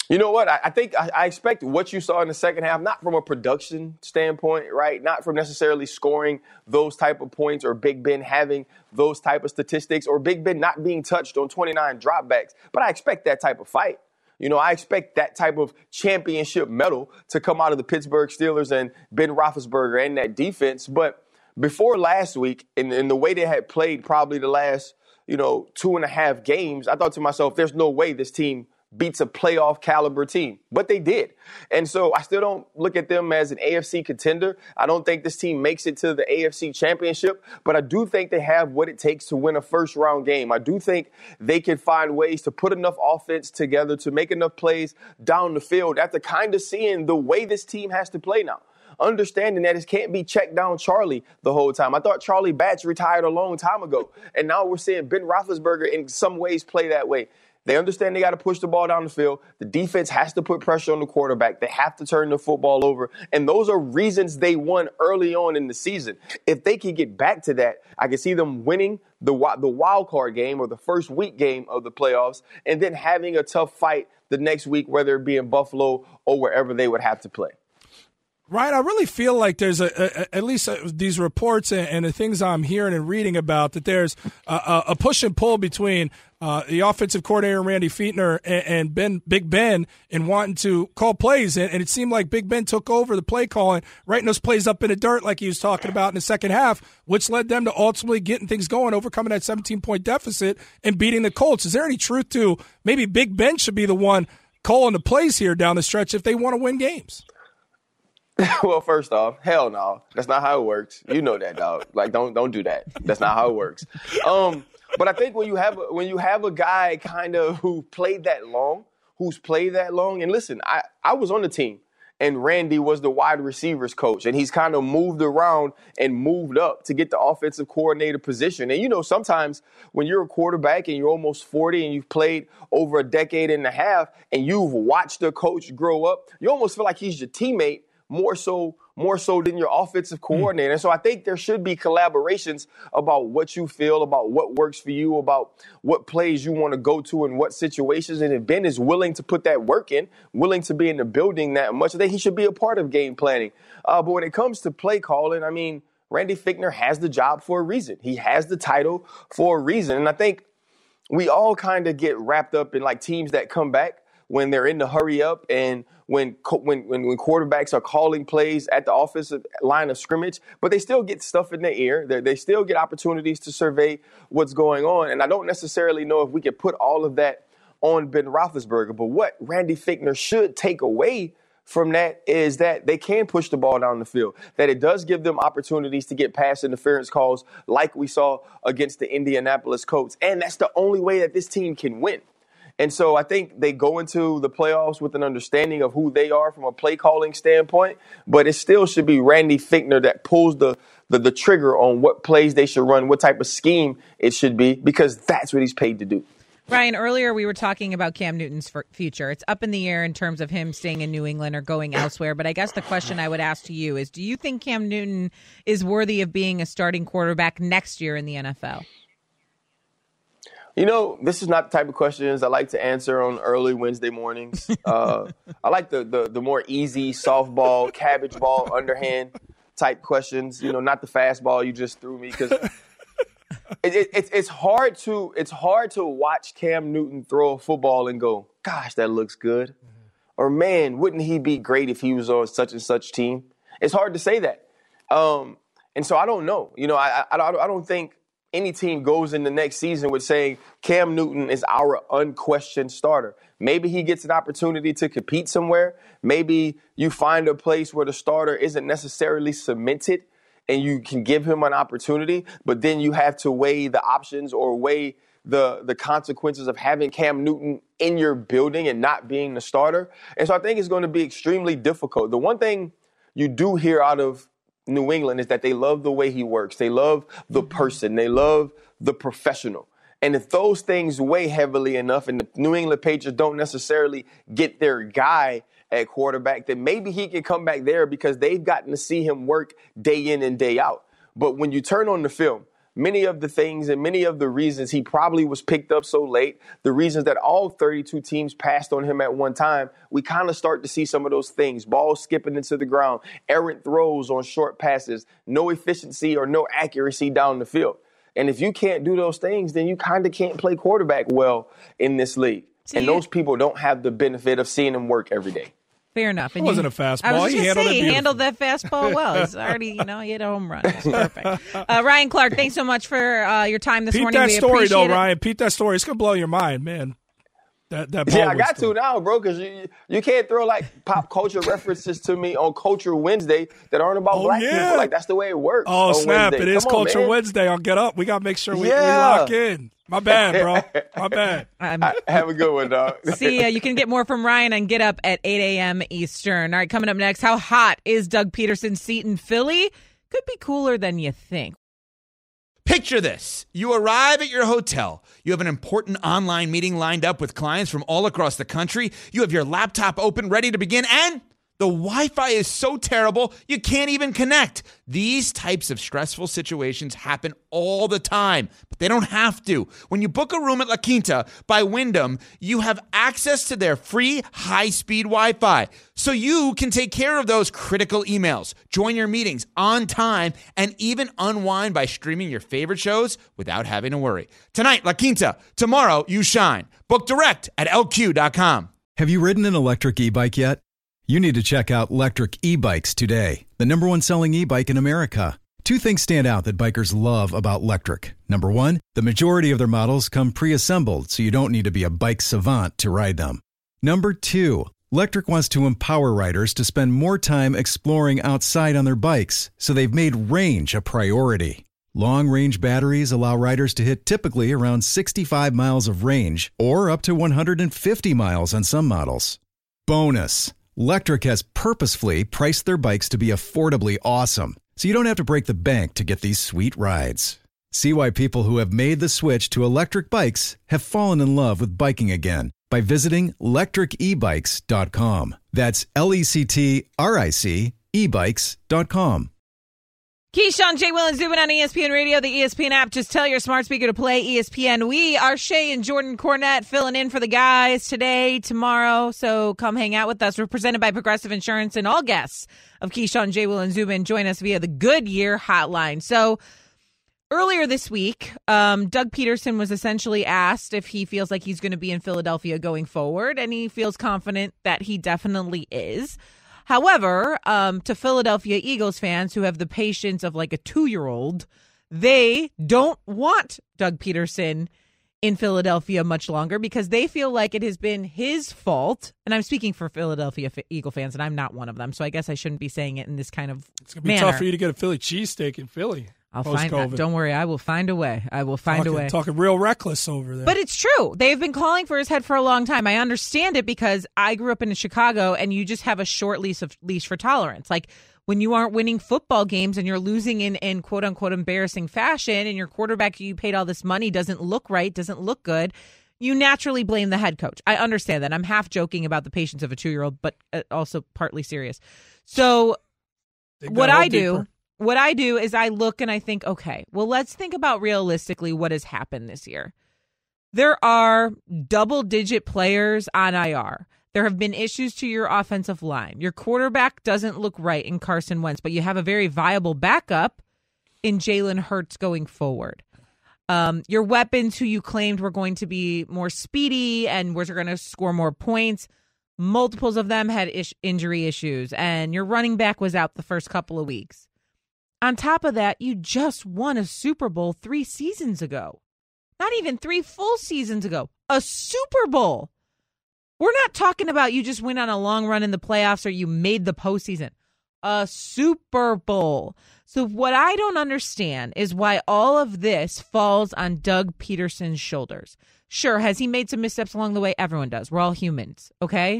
S7: You know what? I, I think I, I expect what you saw in the second half, not from a production standpoint, right? Not from necessarily scoring those type of points or Big Ben having those type of statistics or Big Ben not being touched on twenty-nine dropbacks. But I expect that type of fight. You know, I expect that type of championship medal to come out of the Pittsburgh Steelers and Ben Roethlisberger and that defense. But before last week, in, in the way they had played probably the last, you know, two and a half games, I thought to myself, there's no way this team beats a playoff caliber team, but they did. And so I still don't look at them as an A F C contender. I don't think this team makes it to the A F C championship, but I do think they have what it takes to win a first round game. I do think they can find ways to put enough offense together to make enough plays down the field after kind of seeing the way this team has to play now. Understanding that it can't be checked down Charlie the whole time. I thought Charlie Batch retired a long time ago, and now we're seeing Ben Roethlisberger in some ways play that way. They understand they got to push the ball down the field. The defense has to put pressure on the quarterback. They have to turn the football over. And those are reasons they won early on in the season. If they can get back to that, I can see them winning the, the wild card game or the first week game of the playoffs and then having a tough fight the next week, whether it be in Buffalo or wherever they would have to play.
S3: Right, I really feel like there's a, a at least a, these reports and, and the things I'm hearing and reading about that there's a, a push and pull between uh, the offensive coordinator Randy Fichtner and, and Ben Big Ben in wanting to call plays, and, and it seemed like Big Ben took over the play calling, writing those plays up in the dirt like he was talking about in the second half, which led them to ultimately getting things going, overcoming that seventeen point deficit and beating the Colts. Is there any truth to maybe Big Ben should be the one calling the plays here down the stretch if they want to win games?
S7: Well, first off, hell no. That's not how it works. You know that, dog. Like, don't don't do that. That's not how it works. Um, but I think when you have a, when you have a guy kind of who played that long, who's played that long, and listen, I, I was on the team, and Randy was the wide receivers coach, and he's kind of moved around and moved up to get the offensive coordinator position. And, you know, sometimes when you're a quarterback and you're almost forty and you've played over a decade and a half and you've watched a coach grow up, you almost feel like he's your teammate more so more so than your offensive coordinator. And so I think there should be collaborations about what you feel, about what works for you, about what plays you want to go to in what situations. And if Ben is willing to put that work in, willing to be in the building that much, I think he should be a part of game planning. Uh, but when it comes to play calling, I mean, Randy Fichtner has the job for a reason. He has the title for a reason. And I think we all kind of get wrapped up in like teams that come back when they're in the hurry up and when when when, when quarterbacks are calling plays at the offensive line of scrimmage, but they still get stuff in their ear. They, they still get opportunities to survey what's going on. And I don't necessarily know if we could put all of that on Ben Roethlisberger. But what Randy Fichtner should take away from that is that they can push the ball down the field, that it does give them opportunities to get pass interference calls like we saw against the Indianapolis Colts. And that's the only way that this team can win. And so I think they go into the playoffs with an understanding of who they are from a play calling standpoint, but it still should be Randy Fichtner that pulls the, the, the trigger on what plays they should run, what type of scheme it should be, because that's what he's paid to do.
S2: Ryan, earlier we were talking about Cam Newton's future. It's up in the air in terms of him staying in New England or going elsewhere. But I guess the question I would ask to you is, do you think Cam Newton is worthy of being a starting quarterback next year in the N F L?
S7: You know, this is not the type of questions I like to answer on early Wednesday mornings. Uh, I like the, the the more easy softball, cabbage ball, underhand type questions. You know, not the fastball you just threw me, because it, it, it's it's hard to it's hard to watch Cam Newton throw a football and go, "Gosh, that looks good," mm-hmm. or "Man, wouldn't he be great if he was on such and such team?" It's hard to say that, um, and so I don't know. You know, I I, I don't think any team goes in the next season with saying Cam Newton is our unquestioned starter. Maybe he gets an opportunity to compete somewhere. Maybe you find a place where the starter isn't necessarily cemented and you can give him an opportunity, but then you have to weigh the options or weigh the, the consequences of having Cam Newton in your building and not being the starter. And so I think it's going to be extremely difficult. The one thing you do hear out of New England is that they love the way he works. They love the person. They love the professional. And if those things weigh heavily enough and the New England Patriots don't necessarily get their guy at quarterback, then maybe he can come back there because they've gotten to see him work day in and day out. But when you turn on the film, many of the things and many of the reasons he probably was picked up so late, the reasons that all thirty-two teams passed on him at one time, we kind of start to see some of those things. Balls skipping into the ground, errant throws on short passes, no efficiency or no accuracy down the field. And if you can't do those things, then you kind of can't play quarterback well in this league. See, and those people don't have the benefit of seeing him work every day.
S2: Fair enough.
S3: It
S2: And
S3: wasn't
S2: you,
S3: a fastball.
S2: I was
S3: He
S2: just
S3: handled
S2: say,
S3: it
S2: he handled that fastball well. He's already, you know, he hit a home run. It's perfect. Uh, Ryan Clark, thanks so much for uh, your time this
S3: Pete
S2: morning.
S3: that
S2: We
S3: story, though,
S2: appreciate it.
S3: Ryan. Pete that story. It's going to blow your mind, man. That, that ball
S7: Yeah, I
S3: was
S7: got
S3: thrown.
S7: to now, bro, because you, you can't throw, like, pop culture references to me on Culture Wednesday that aren't about
S3: Oh,
S7: black
S3: yeah.
S7: people. Like, that's the way it works.
S3: Oh,
S7: on
S3: snap.
S7: Wednesday.
S3: It is
S7: Come on,
S3: Culture
S7: man.
S3: Wednesday. I'll get up. We got to make sure we,
S7: Yeah.
S3: we lock in. My bad, bro. My bad.
S2: Um,
S7: Have a good one, dog.
S2: See ya. You can get more from Ryan and Get Up at eight a.m. Eastern. All right, coming up next, how hot is Doug Peterson's seat in Philly? Could be cooler than you think.
S8: Picture this. You arrive at your hotel. You have an important online meeting lined up with clients from all across the country. You have your laptop open, ready to begin, and the Wi-Fi is so terrible, you can't even connect. These types of stressful situations happen all the time, but they don't have to. When you book a room at La Quinta by Wyndham, you have access to their free high-speed Wi-Fi, so you can take care of those critical emails, join your meetings on time, and even unwind by streaming your favorite shows without having to worry. Tonight, La Quinta. Tomorrow, you shine. Book direct at L Q dot com.
S9: Have you ridden an electric e-bike yet? You need to check out Lectric E-Bikes today, the number one selling e-bike in America. Two things stand out that bikers love about Lectric. Number one, the majority of their models come pre-assembled, so you don't need to be a bike savant to ride them. Number two, Lectric wants to empower riders to spend more time exploring outside on their bikes, so they've made range a priority. Long-range batteries allow riders to hit typically around sixty-five miles of range, or up to one hundred fifty miles on some models. Bonus! Lectric has purposefully priced their bikes to be affordably awesome, so you don't have to break the bank to get these sweet rides. See why people who have made the switch to electric bikes have fallen in love with biking again by visiting lectric e bikes dot com. That's L E C T R I C e bikes dot com.
S2: Keyshawn, J. Will, and Zubin on E S P N Radio, the E S P N app. Just tell your smart speaker to play E S P N. We are Shay and Jordan Cornette filling in for the guys today, tomorrow. So come hang out with us. We're presented by Progressive Insurance, and all guests of Keyshawn, J. Will, and Zubin join us via the Goodyear hotline. So earlier this week, um, Doug Peterson was essentially asked if he feels like he's going to be in Philadelphia going forward, and he feels confident that he definitely is. However, um, to Philadelphia Eagles fans who have the patience of like a two-year-old, they don't want Doug Peterson in Philadelphia much longer because they feel like it has been his fault. And I'm speaking for Philadelphia Eagle fans, and I'm not one of them, so I guess I shouldn't be saying it in this kind of
S3: It's going to be
S2: manner.
S3: tough for you to get a Philly cheesesteak in Philly.
S2: I'll find
S3: post-COVID.
S2: Don't worry, I will find a way. I will find
S3: talking,
S2: a way.
S3: Talking real reckless over there.
S2: But it's true. They've been calling for his head for a long time. I understand it because I grew up in Chicago, and you just have a short leash of leash for tolerance. Like when you aren't winning football games and you're losing in, in quote unquote embarrassing fashion, and your quarterback you paid all this money doesn't look right, doesn't look good, you naturally blame the head coach. I understand that. I'm half joking about the patience of a two-year-old, but also partly serious. So what I do.
S3: Deeper.
S2: What I do is I look and I think, okay, well, let's think about realistically what has happened this year. There are double-digit players on I R. There have been issues to your offensive line. Your quarterback doesn't look right in Carson Wentz, but you have a very viable backup in Jalen Hurts going forward. Um, your weapons who you claimed were going to be more speedy and were going to score more points, multiples of them had ish- injury issues, and your running back was out the first couple of weeks. On top of that, you just won a Super Bowl three seasons ago. Not even three full seasons ago. A Super Bowl. We're not talking about you just went on a long run in the playoffs or you made the postseason. A Super Bowl. So what I don't understand is why all of this falls on Doug Peterson's shoulders. Sure, has he made some missteps along the way? Everyone does. We're all humans, okay?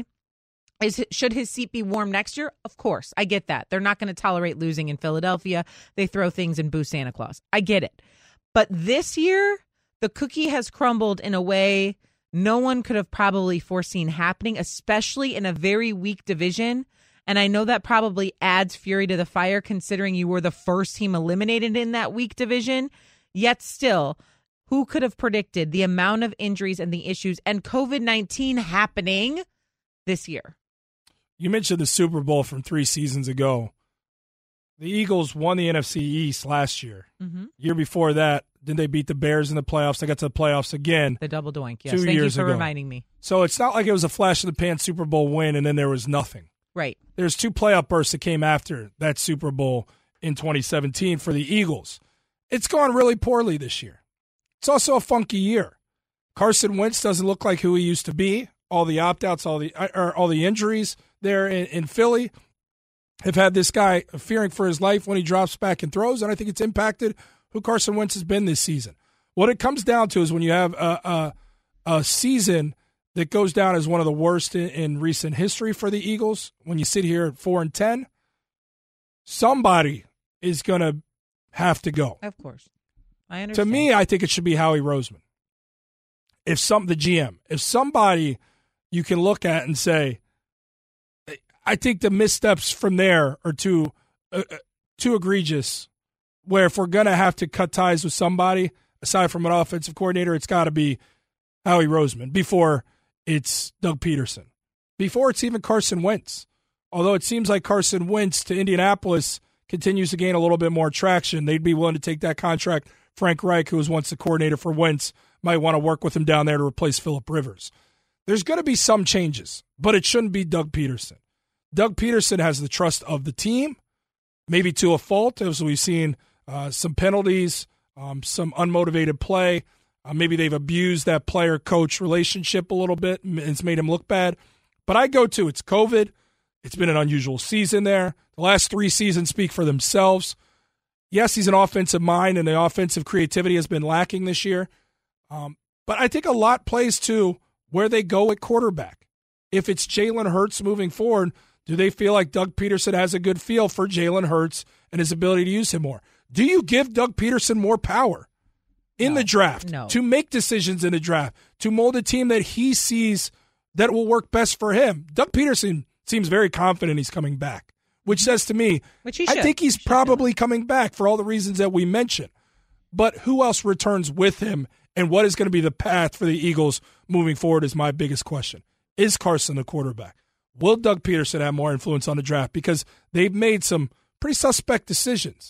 S2: Is should his seat be warm next year? Of course. I get that. They're not going to tolerate losing in Philadelphia. They throw things and boo Santa Claus. I get it. But this year, the cookie has crumbled in a way no one could have probably foreseen happening, especially in a very weak division. And I know that probably adds fury to the fire considering you were the first team eliminated in that weak division. Yet still, who could have predicted the amount of injuries and the issues and COVID nineteen happening this year?
S3: You mentioned the Super Bowl from three seasons ago. The Eagles won the N F C East last year.
S2: Mm-hmm.
S3: Year before that, did they beat the Bears in the playoffs? They got to the playoffs again.
S2: The double doink, yes.
S3: Two
S2: Thank
S3: years
S2: you for
S3: ago.
S2: reminding me.
S3: So it's not like it was a flash-in-the-pan Super Bowl win and then there was nothing.
S2: Right.
S3: There's two playoff bursts that came after that Super Bowl in twenty seventeen for the Eagles. It's gone really poorly this year. It's also a funky year. Carson Wentz doesn't look like who he used to be. All the opt-outs, all the or all the injuries there in, in Philly have had this guy fearing for his life when he drops back and throws, and I think it's impacted who Carson Wentz has been this season. What it comes down to is when you have a, a, a season that goes down as one of the worst in, in recent history for the Eagles, when you sit here at four and ten, somebody is going to have to go.
S2: Of course. I understand.
S3: To me, I think it should be Howie Roseman. If some the G M, if somebody you can look at and say, I think the missteps from there are too uh, too egregious, where if we're going to have to cut ties with somebody, aside from an offensive coordinator, it's got to be Howie Roseman before it's Doug Peterson, before it's even Carson Wentz. Although it seems like Carson Wentz to Indianapolis continues to gain a little bit more traction, they'd be willing to take that contract. Frank Reich, who was once the coordinator for Wentz, might want to work with him down there to replace Phillip Rivers. There's going to be some changes, but it shouldn't be Doug Peterson. Doug Peterson has the trust of the team, maybe to a fault, as we've seen uh, some penalties, um, some unmotivated play. Uh, maybe they've abused that player-coach relationship a little bit, and it's made him look bad. But I go to, it's COVID. It's been an unusual season there. The last three seasons speak for themselves. Yes, he's an offensive mind, and the offensive creativity has been lacking this year. Um, but I think a lot plays to where they go at quarterback. If it's Jalen Hurts moving forward, do they feel like Doug Peterson has a good feel for Jalen Hurts and his ability to use him more? Do you give Doug Peterson more power in
S2: no,
S3: the draft
S2: no.
S3: to make decisions in the draft, to mold a team that he sees that will work best for him? Doug Peterson seems very confident he's coming back, which says to me,
S2: which he
S3: I think he's
S2: should
S3: probably
S2: do.
S3: coming back for all the reasons that we mentioned. But who else returns with him, and what is going to be the path for the Eagles moving forward is my biggest question. Is Carson the quarterback? Will Doug Peterson have more influence on the draft? Because they've made some pretty suspect decisions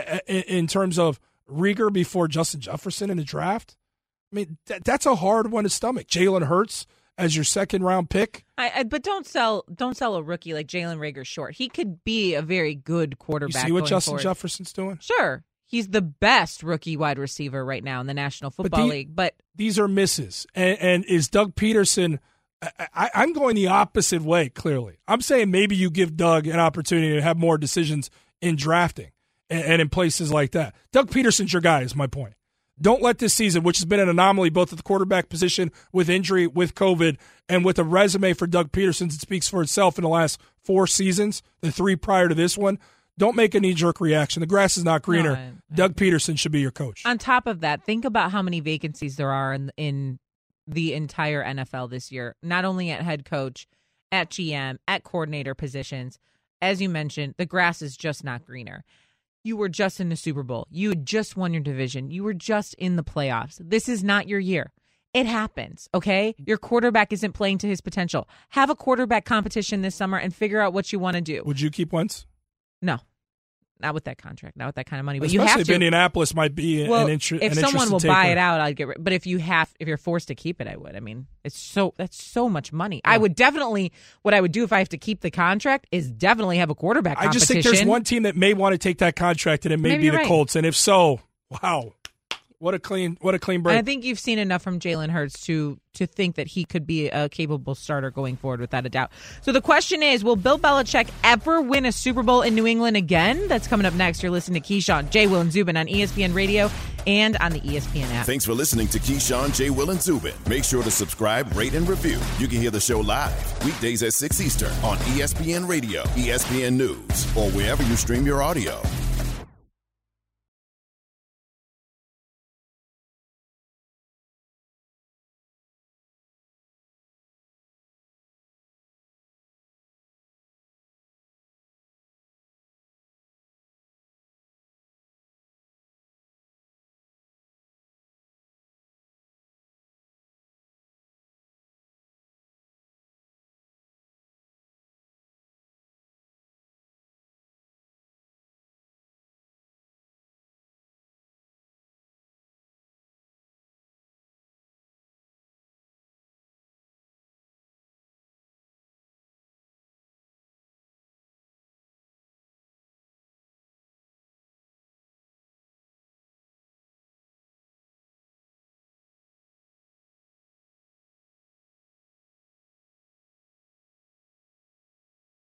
S3: in terms of Rieger before Justin Jefferson in the draft. I mean, that's a hard one to stomach. Jalen Hurts as your second round pick.
S2: I, I, but don't sell don't sell a rookie like Jalen Rieger short. He could be a very good quarterback.
S3: You see what
S2: going
S3: Justin
S2: forward. Jefferson's
S3: doing?
S2: Sure. He's the best rookie wide receiver right now in the National Football
S3: but the,
S2: League. But
S3: these are misses. And, and is Doug Peterson – I, I'm going the opposite way, clearly. I'm saying maybe you give Doug an opportunity to have more decisions in drafting and, and in places like that. Doug Peterson's your guy is my point. Don't let this season, which has been an anomaly both at the quarterback position with injury, with COVID, and with a resume for Doug Peterson that speaks for itself in the last four seasons, the three prior to this one, don't make a knee-jerk reaction. The grass is not greener. No, I, I, Doug Peterson should be your coach.
S2: On top of that, think about how many vacancies there are in in the entire N F L this year, not only at head coach, at G M, at coordinator positions. As you mentioned, the grass is just not greener. You were just in the Super Bowl. You had just won your division. You were just in the playoffs. This is not your year. It happens, okay? Your quarterback isn't playing to his potential. Have a quarterback competition this summer and figure out what you want to do.
S3: Would you keep Wentz?
S2: No. Not with that contract, not with that kind of money. But
S3: Especially
S2: you have
S3: if
S2: to.
S3: Indianapolis might be
S2: well,
S3: an, inter-
S2: if
S3: an
S2: someone will
S3: taker.
S2: buy it out, I'd get rid. But if you have, if you're forced to keep it, I would. I mean, it's so that's so much money. Yeah. I would definitely. What I would do if I have to keep the contract is definitely have a quarterback competition.
S3: I just think there's one team that may want to take that contract, and it may
S2: Maybe
S3: be the
S2: right.
S3: Colts. And if so, wow, what a clean, what a clean break.
S2: And I think you've seen enough from Jalen Hurts to to think that he could be a capable starter going forward, without a doubt. So the question is, will Bill Belichick ever win a Super Bowl in New England again? That's coming up next. You're listening to Keyshawn, J. Will, and Zubin on E S P N Radio and on the E S P N app.
S1: Thanks for listening to Keyshawn, J. Will, and Zubin. Make sure to subscribe, rate, and review. You can hear the show live weekdays at six Eastern on E S P N Radio, E S P N News, or wherever you stream your audio.